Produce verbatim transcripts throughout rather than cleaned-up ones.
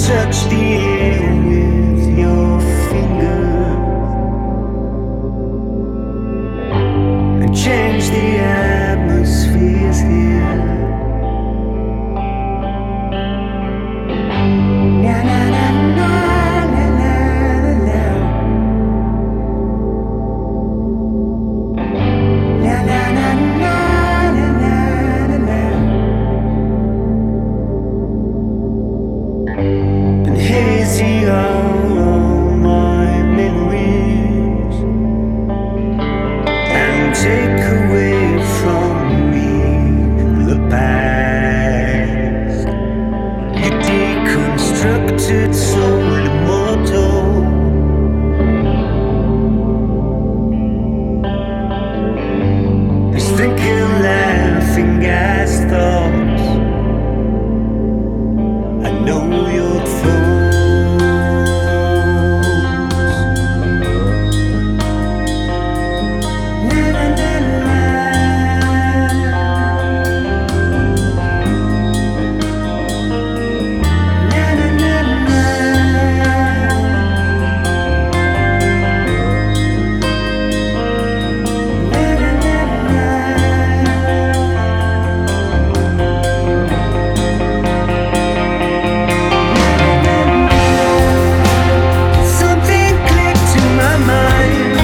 touch the air with your finger and change the atmospheres here. Na na na na na na na. Na na na na na na na. And hazy are all my memories, and take away from me the past. You deconstructed soul immortal, is thinking, laughing gas thoughts. I know your thoughts. Na na na na. Na na na na. Na na na na. Something clicked to my mind,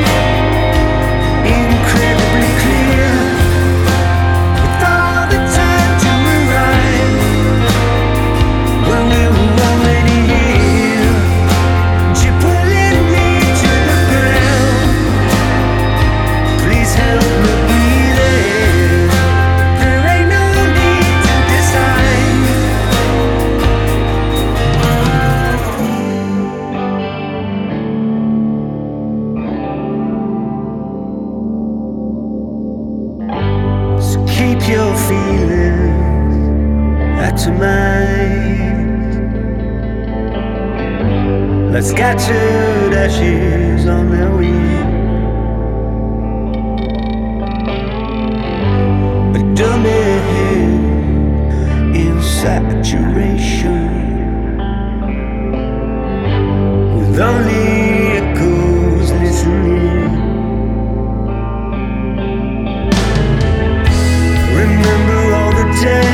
incredibly clear, with all the time to arrive when we were already here. You're pulling me to the ground. Please help me be there. There ain't no need to decide. So keep your feelings out of mind. Like scattered ashes on their wind. A dummy head in saturation, with only echoes listening. Remember all the days